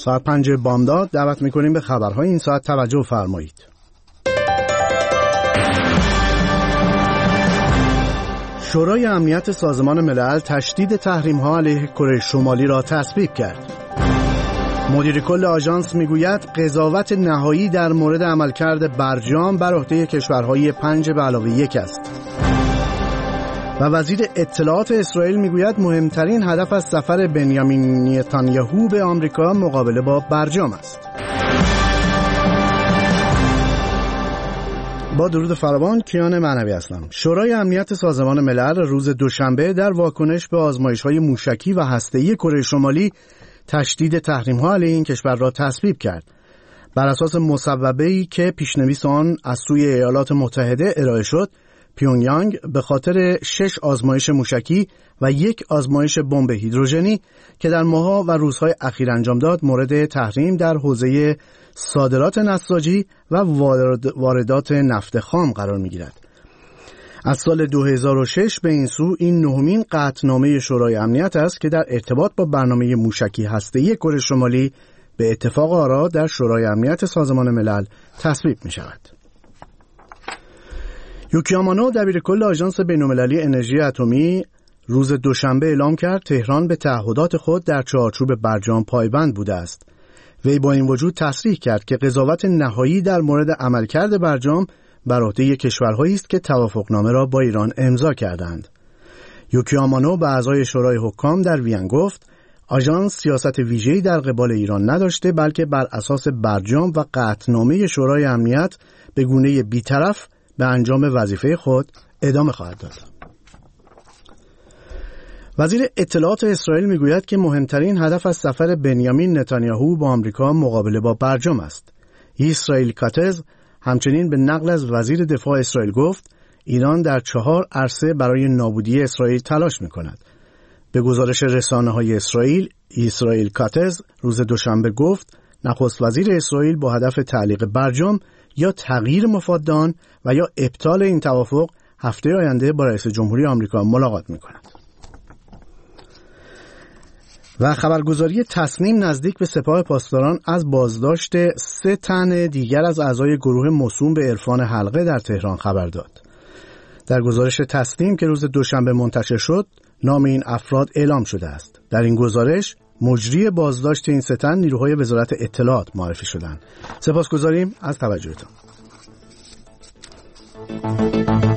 ساعت 5 بامداد دعوت می‌کنیم به خبرهای این ساعت توجه فرمایید. شورای امنیت سازمان ملل تشدید تحریم‌ها علیه کره شمالی را تصویب کرد. مدیر کل آژانس میگوید قضاوت نهایی در مورد عملکرد برجام بر عهده کشورهای 5+1 است. و وزیر اطلاعات اسرائیل میگوید مهمترین هدف از سفر بنیامین نتانیاهو به آمریکا مقابله با برجام است. با درود فراوان، کیان معنوی هستم. شورای امنیت سازمان ملل روز دوشنبه در واکنش به آزمایش‌های موشکی و هسته‌ای کره شمالی تشدید تحریم‌ها علیه این کشور را تصویب کرد. بر اساس مصوبه‌ای که پیشنویس آن از سوی ایالات متحده ارائه شد، پیونگیانگ به خاطر 6 آزمایش موشکی و 1 آزمایش بمب هیدروژنی که در ماه‌ها و روزهای اخیر انجام داد مورد تحریم در حوزه صادرات نساجی و واردات نفت خام قرار می‌گیرد. از سال 2006 به این سو این نهمین قطعنامه شورای امنیت است که در ارتباط با برنامه موشکی هسته‌ای کره شمالی به اتفاق آرا در شورای امنیت سازمان ملل تصویب می‌شود. یوکی آمانو دبیر کل آژانس بین‌المللی انرژی اتمی روز دوشنبه اعلام کرد تهران به تعهدات خود در چارچوب برجام پایبند بوده است. وی با این وجود تصریح کرد که قضاوت نهایی در مورد عملکرد برجام بر عهده کشورهایی است که توافقنامه را با ایران امضا کردند. یوکی آمانو به اعضای شورای حکام در وین گفت آژانس سیاست ویژه‌ای در قبال ایران نداشته، بلکه بر اساس برجام و قطعنامه شورای امنیت به گونه بی‌طرف به انجام وظیفه خود ادامه خواهد داد. وزیر اطلاعات اسرائیل میگوید که مهمترین هدف از سفر بنیامین نتانیاهو با آمریکا مقابله با برجام است. اسرائیل کاتز همچنین به نقل از وزیر دفاع اسرائیل گفت ایران در 4 عرصه برای نابودی اسرائیل تلاش می‌کند. به گزارش رسانه‌های اسرائیل کاتز روز دوشنبه گفت نخست وزیر اسرائیل با هدف تعلیق برجام یا تغییر مفاد آن و یا ابطال این توافق هفته آینده با رئیس جمهوری آمریکا ملاقات می‌کند. و خبرگزاری تصنیم نزدیک به سپاه پاسداران از بازداشت 3 تن دیگر از اعضای گروه موسوم به عرفان حلقه در تهران خبر داد. در گزارش تصنیم که روز دوشنبه منتشر شد، نام این افراد اعلام شده است. در این گزارش مجری بازداشت این 3 تن نیروهای وزارت اطلاعات معرفی شدند. سپاسگزاریم از توجهتان.